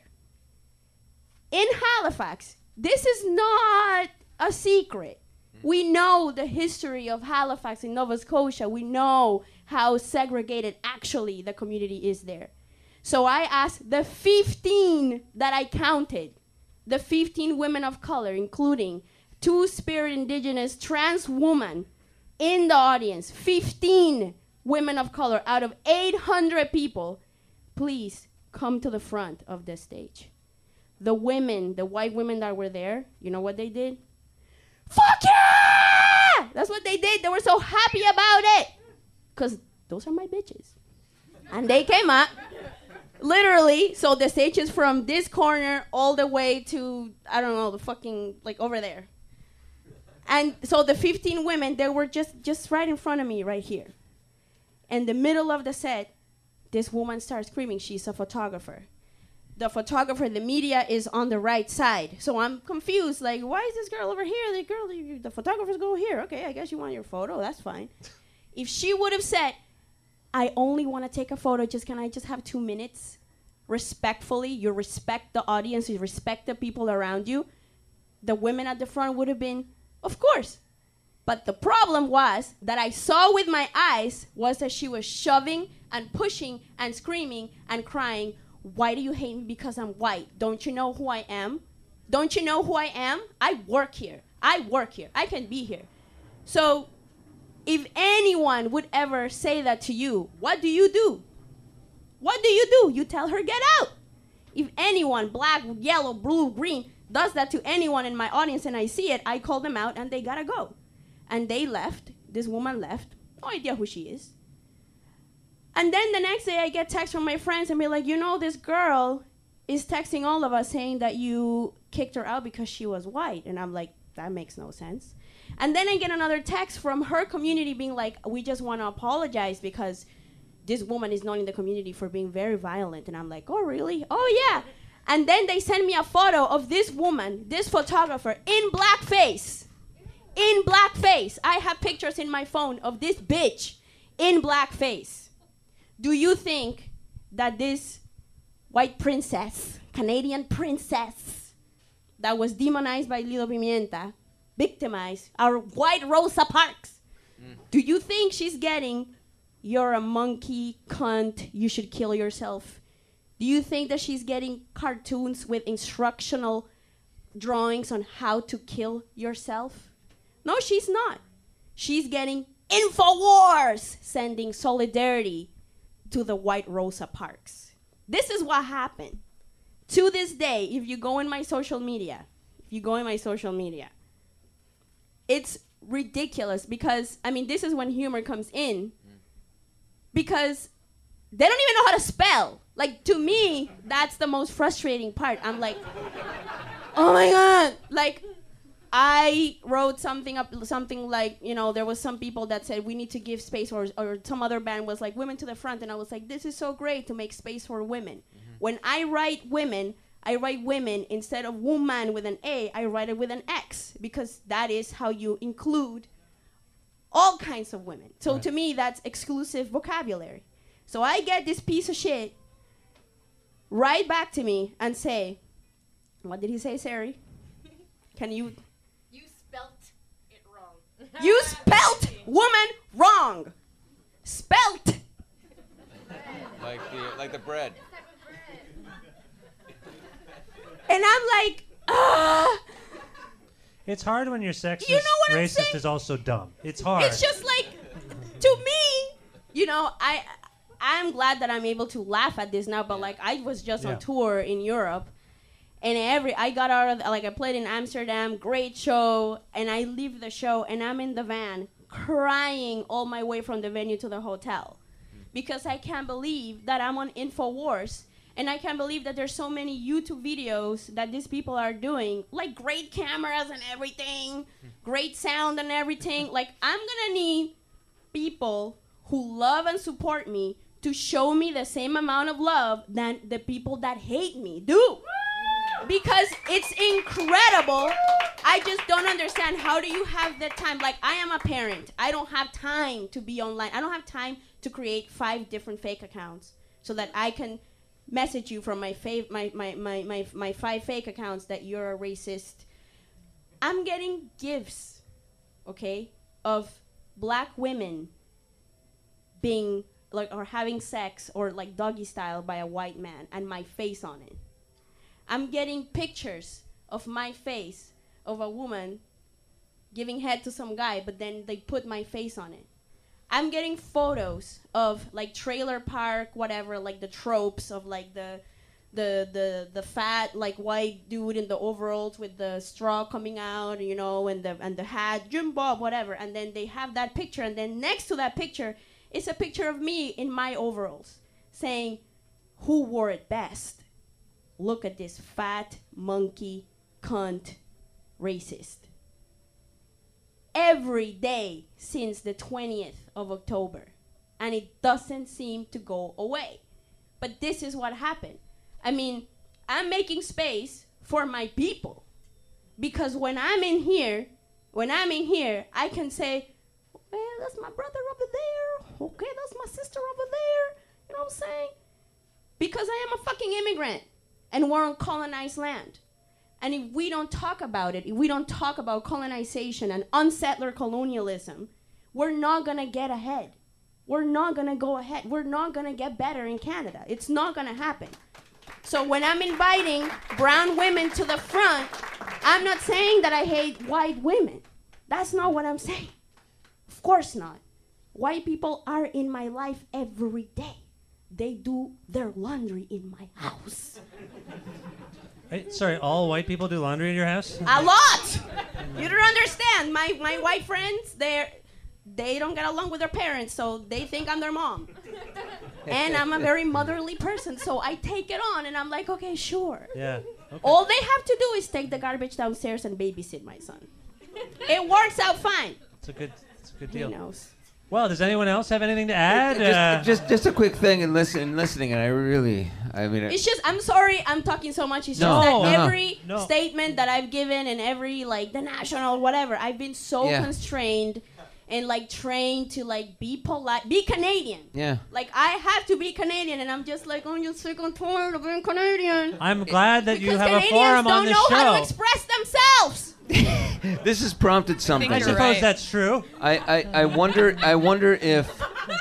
In Halifax, this is not a secret. We know the history of Halifax in Nova Scotia. We know how segregated actually the community is there. So I asked the 15 that I counted, the 15 women of color, including Two-Spirit Indigenous trans woman in the audience, 15 women of color out of 800 people, please come to the front of the stage. The women, the white women that were there, you know what they did? Fuck yeah! That's what they did. They were so happy about it. Because those are my bitches. And they came up. Literally, so the stage is from this corner all the way to, I don't know, the fucking, like over there. And so the 15 women, they were just right in front of me right here. In the middle of the set, this woman starts screaming. She's a photographer. The photographer, the media is on the right side. So I'm confused. Like, why is this girl over here? The photographers go here. Okay, I guess you want your photo. That's fine. If she would have said, I only want to take a photo. Can I just have 2 minutes? Respectfully, you respect the audience. You respect the people around you. The women at the front would have been, of course. But the problem was that I saw with my eyes was that she was shoving and pushing and screaming and crying. Why do you hate me because I'm white? Don't you know who I am? Don't you know who I am? I work here. I can be here. So if anyone would ever say that to you, what do you do? What do? You tell her, get out. If anyone, black, yellow, blue, green, does that to anyone in my audience and I see it, I call them out and they gotta go. And they left. This woman left. No idea who she is. And then the next day I get texts from my friends and be like, this girl is texting all of us saying that you kicked her out because she was white. And I'm like, that makes no sense. And then I get another text from her community being like, we just want to apologize because this woman is known in the community for being very violent. And I'm like, oh, really? Oh, yeah. And then they send me a photo of this woman, this photographer, in blackface. In blackface. I have pictures in my phone of this bitch in blackface. Do you think that this white princess, Canadian princess, that was demonized by Lilo Pimienta, victimized, our white Rosa Parks, do you think she's getting, you're a monkey, cunt, you should kill yourself? Do you think that she's getting cartoons with instructional drawings on how to kill yourself? No, she's not. She's getting InfoWars sending solidarity to the white Rosa Parks. This is what happened. To this day, if you go in my social media, it's ridiculous because, I mean, this is when humor comes in because they don't even know how to spell. Like, to me, that's the most frustrating part. I'm like, oh my God. Like, I wrote something like, you know, there was some people that said we need to give space, or some other band was like, women to the front. And I was like, this is so great to make space for women. When I write women instead of woman with an A, I write it with an X because that is how you include all kinds of women. So to me, that's exclusive vocabulary. So I get this piece of shit right back to me and say, what did he say, Sari? Can you... You spelt it wrong. You spelt woman wrong. Spelt. Like the bread. And I'm like, ah. It's hard when your sexist, You know what I'm racist saying? is also dumb. It's hard. It's just like, to me, you know, I'm glad that I'm able to laugh at this now, but like I was just on tour in Europe, and I got out of, like I played in Amsterdam, great show, and I leave the show and I'm in the van crying all my way from the venue to the hotel because I can't believe that I'm on InfoWars. And I can't believe that there's so many YouTube videos that these people are doing, like great cameras and everything, great sound and everything. Like, I'm gonna need people who love and support me to show me the same amount of love than the people that hate me do. Because it's incredible. I just don't understand, how do you have the time? Like, I am a parent. I don't have time to be online. I don't have time to create 5 different fake accounts so that I can message you from my 5 fake accounts that you're a racist. I'm getting gifts, okay, of black women being like, or having sex or like doggy style by a white man and my face on it. I'm getting pictures of my face of a woman giving head to some guy, but then they put my face on it. I'm getting photos of like trailer park, whatever, like the tropes of like the fat like white dude in the overalls with the straw coming out, you know, and the hat, Jim Bob, whatever. And then they have that picture, and then next to that picture is a picture of me in my overalls saying, "Who wore it best? Look at this fat monkey cunt racist." Every day since the 20th of October, and it doesn't seem to go away. But this is what happened. I mean, I'm making space for my people, because when I'm in here, I can say, well, that's my brother over there. Okay, that's my sister over there. You know what I'm saying? Because I am a fucking immigrant, and we're on colonized land. And if we don't talk about it, if we don't talk about colonization and unsettler colonialism, we're not going to get ahead. We're not going to go ahead. We're not going to get better in Canada. It's not going to happen. So when I'm inviting brown women to the front, I'm not saying that I hate white women. That's not what I'm saying. Of course not. White people are in my life every day. They do their laundry in my house. Hey, sorry, all white people do laundry in your house? A lot! You don't understand. My white friends, they don't get along with their parents, so they think I'm their mom. And I'm a very motherly person, so I take it on, and I'm like, okay, sure. Yeah. Okay. All they have to do is take the garbage downstairs and babysit my son. It works out fine. It's a good deal. He knows. Well, does anyone else have anything to add? Just a quick thing in listening, and I mean, it's just, I'm sorry I'm talking so much. It's just that every statement that I've given and every, like, the national, whatever, I've been so constrained and, like, trained to, like, be polite, be Canadian. Yeah. Like, I have to be Canadian, and I'm just like, I'm just sick and tired of being Canadian. I'm glad that you have Canadians a forum on this show. don't know how to express themselves. This has prompted something. I suppose that's true. I wonder if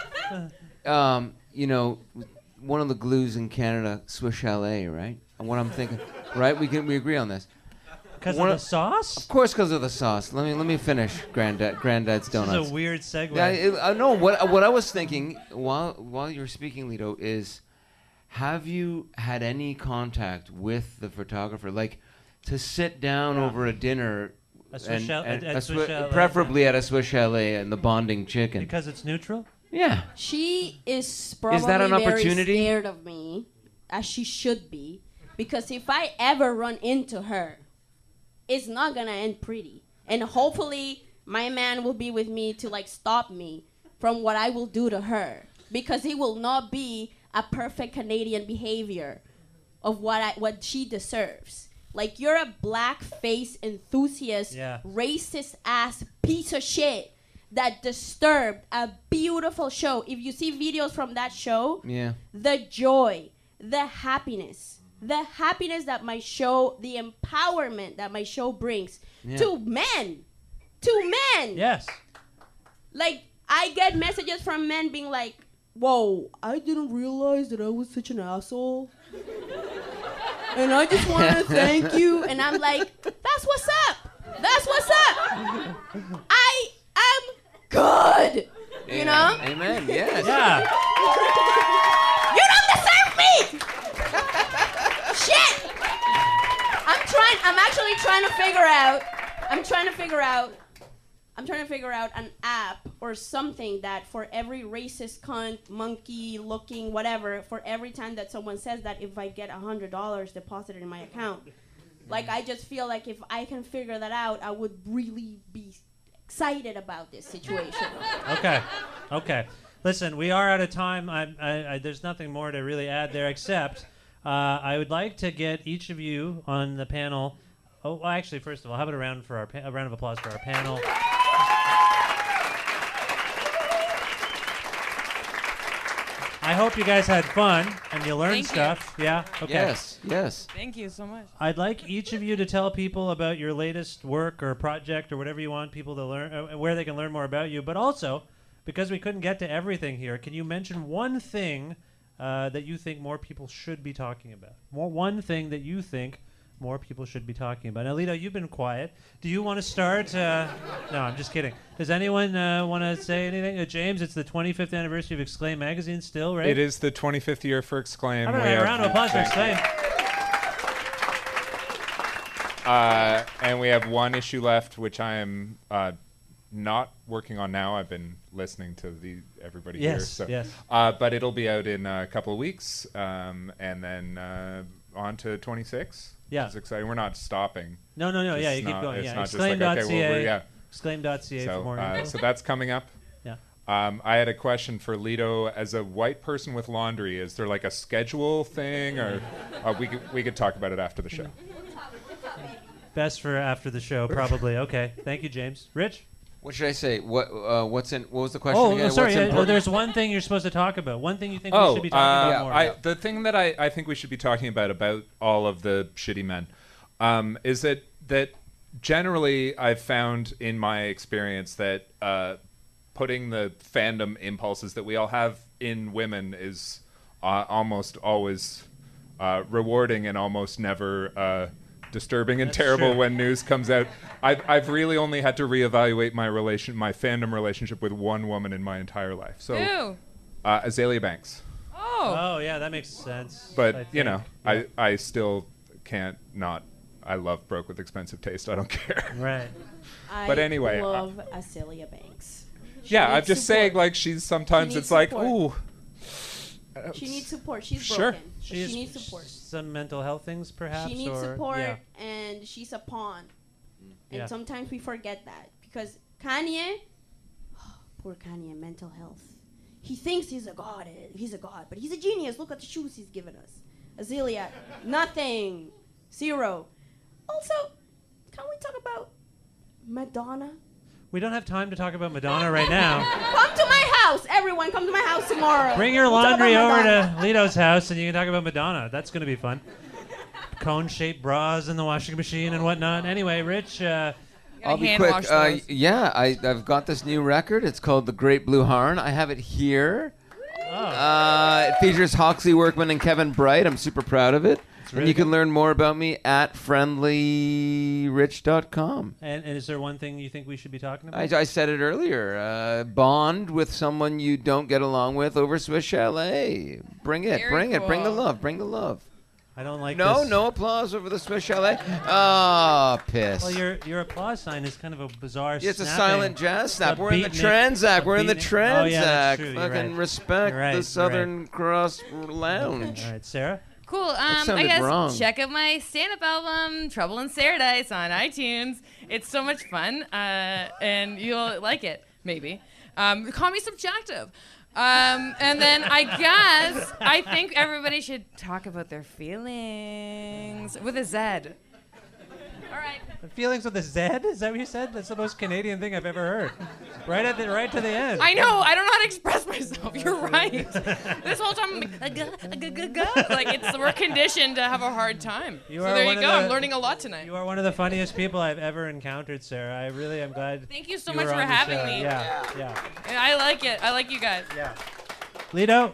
you know, one of the glues in Canada, Swiss Chalet, right? And what I'm thinking, right? We agree on this. Because of the sauce? Of course, because of the sauce. Let me finish, Granddad's Donuts. This is a weird segue. Yeah, I know. What I was thinking while you were speaking, Lito, is have you had any contact with the photographer, like to sit down over a dinner, preferably at a Swiss Chalet and the Bonding Chicken? Because it's neutral? Yeah. She is probably that an opportunity? very scared of me, as she should be, because if I ever run into her, it's not gonna end pretty. And hopefully my man will be with me to, like, stop me from what I will do to her, because it will not be a perfect Canadian behavior of what she deserves. Like, you're a blackface enthusiast, racist ass piece of shit that disturbed a beautiful show. If you see videos from that show, the joy, the happiness that my show, the empowerment that my show brings to men. Yes. Like, I get messages from men being like, whoa, I didn't realize that I was such an asshole. And I just want to thank you. And I'm like, that's what's up. That's what's up. I am good. You know? Amen. Yes. Yeah. You don't deserve me. Shit. I'm actually trying to figure out an app or something that for every racist cunt, monkey looking, whatever, for every time that someone says that, if I get $100 deposited in my account. Like, I just feel like if I can figure that out, I would really be excited about this situation. Okay. Listen, we are out of time. There's nothing more to really add there, except I would like to get each of you on the panel. Oh, well, actually, first of all, how about a round of applause for our panel? I hope you guys had fun and you learned stuff. Yeah? Okay. Yes. Thank you so much. I'd like each of you to tell people about your latest work or project or whatever you want people to learn, where they can learn more about you. But also, because we couldn't get to everything here, can you mention one thing that you think more people should be talking about? One thing that you think more people should be talking about. Now, Lito, you've been quiet. Do you want to start? No, I'm just kidding. Does anyone want to say anything? James, it's the 25th anniversary of Exclaim magazine still, right? It is the 25th year for Exclaim. How about a round of applause for Exclaim? And we have one issue left, which I am not working on now. I've been listening to everybody here. Yes. But it'll be out in a couple of weeks, and then on to 26. Yeah. It's exciting. We're not stopping. No. Yeah, you keep going. It's Yeah. not just like, okay, Exclaim.ca for more info. So that's coming up. Yeah. I had a question for Lito. As a white person with laundry, is there like a schedule thing, or we could talk about it after the show? Best for after the show, probably. Okay. Thank you, James. Rich? What should I say? What was the question again? Sorry. There's one thing you're supposed to talk about. One thing you think we should be talking about more. The thing that I think we should be talking about all of the shitty men, is that generally I've found in my experience that putting the fandom impulses that we all have in women is almost always rewarding and almost never disturbing and terrible when news comes out. I've really only had to reevaluate my fandom relationship with one woman in my entire life. So, Azealia Banks. Oh, yeah, that makes sense. But I still can't not. I love Broke with Expensive Taste. I don't care. Right. But anyway, I love Azealia Banks. I'm just saying, like, she's sometimes it's like, ooh. She needs support. She's Sure. broken. She needs support. Some mental health things, perhaps? She needs support, and she's a pawn. And Yeah. sometimes we forget that. Because Kanye, poor Kanye and mental health. He thinks he's a god. He's a god, but he's a genius. Look at the shoes he's given us. Azealia, nothing. 0. Also, can we talk about Madonna? We don't have time to talk about Madonna right now. Come to my house. Everyone, come to my house tomorrow. Bring your laundry over to Lito's house and you can talk about Madonna. That's going to be fun. Cone-shaped bras in the washing machine and whatnot. Anyway, Rich... I'll be quick. I've got this new record. It's called The Great Blue Heron. I have it here. It features Hawksley Workman and Kevin Bright. I'm super proud of it. Really and you can learn more about me at friendlyrich.com. And is there one thing you think we should be talking about? I said it earlier. Bond with someone you don't get along with over Swiss Chalet. Bring it. Bring it. Bring the love. Bring the love. I don't like this. No applause over the Swiss Chalet. Oh, piss. Well, your applause sign is kind of a bizarre it's a silent jazz snap. We're in the trend, Zach. We're in the trend, Zach. Fucking respect the Southern Cross Lounge. All right, Sarah? Cool. I guess check out my stand-up album, Trouble in Paradise, on iTunes. It's so much fun, and you'll like it, maybe. Call me subjective. And then I think everybody should talk about their feelings with a Z. All right. Feelings with a Z? Is that what you said? That's the most Canadian thing I've ever heard. Right to the end. I know. I don't know how to express myself. You're right. This whole time, we're conditioned to have a hard time. So there you go. I'm learning a lot tonight. You are one of the funniest people I've ever encountered, Sarah. I really am glad. Thank you so much for having me. Yeah. I like it. I like you guys. Yeah. Lito.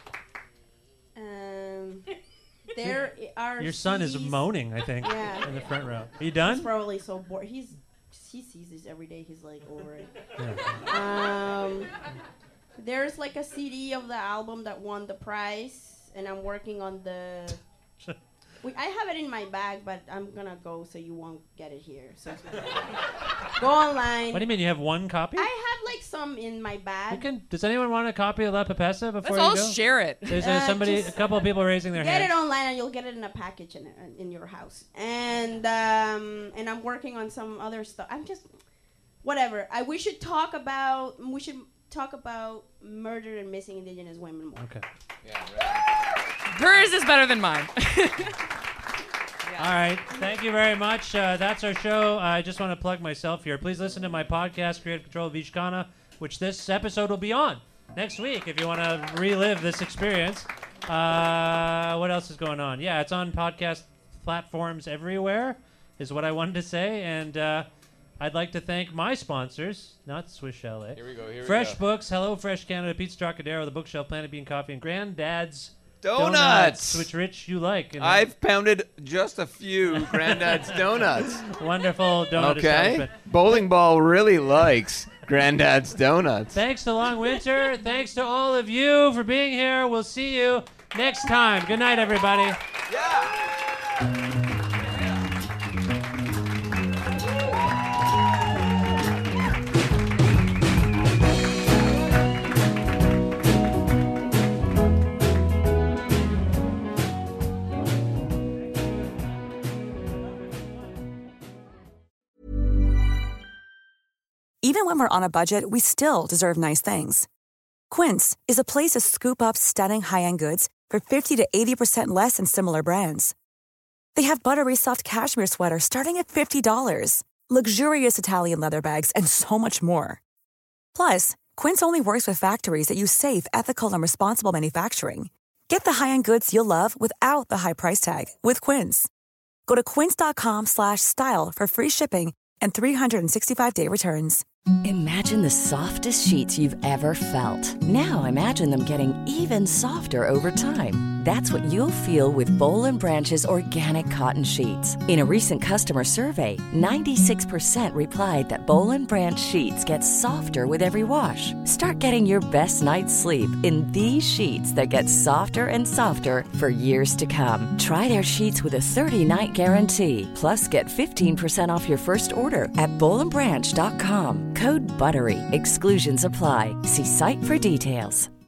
Your son is moaning, I think, in the front row. Are you done? He's probably so bored. He sees this every day. He's like over it. Yeah. There's like a CD of the album that won the prize, and I'm working on the... I have it in my bag, but I'm going to go so you won't get it here. So go online. What do you mean? You have one copy? I have like some in my bag. Does anyone want a copy of La Papessa before Let's you go? all share it. There's a couple of people raising their hands. Get it online and you'll get it in a package in your house. And I'm working on some other stuff. I'm just... Whatever. We should talk about murder and missing Indigenous women more. Okay. Yeah, right. Hers is better than mine. All right. Thank you very much. That's our show. I just want to plug myself here. Please listen to my podcast, Creative Control of Vishkana, which this episode will be on next week if you want to relive this experience. What else is going on? Yeah, it's on podcast platforms everywhere is what I wanted to say. And I'd like to thank my sponsors, not Swiss Chalet. Here we go. Fresh Books, Hello Fresh Canada, Pizza Trocadero, The Bookshelf, Planet Bean Coffee, and Granddad's Donuts, which Rich you like. I've pounded just a few Granddad's Donuts. Wonderful donut establishment. Bowling Ball really likes Granddad's Donuts. Thanks to Long Winter. Thanks to all of you for being here. We'll see you next time. Good night, everybody. Yeah. Even when we're on a budget, we still deserve nice things. Quince is a place to scoop up stunning high-end goods for 50 to 80% less than similar brands. They have buttery soft cashmere sweaters starting at $50, luxurious Italian leather bags, and so much more. Plus, Quince only works with factories that use safe, ethical, and responsible manufacturing. Get the high-end goods you'll love without the high price tag with Quince. Go to quince.com/style for free shipping and 365-day returns. Imagine the softest sheets you've ever felt. Now imagine them getting even softer over time. That's what you'll feel with Boll & Branch's organic cotton sheets. In a recent customer survey, 96% replied that Boll & Branch sheets get softer with every wash. Start getting your best night's sleep in these sheets that get softer and softer for years to come. Try their sheets with a 30-night guarantee. Plus, get 15% off your first order at bollandbranch.com. Code BUTTERY. Exclusions apply. See site for details.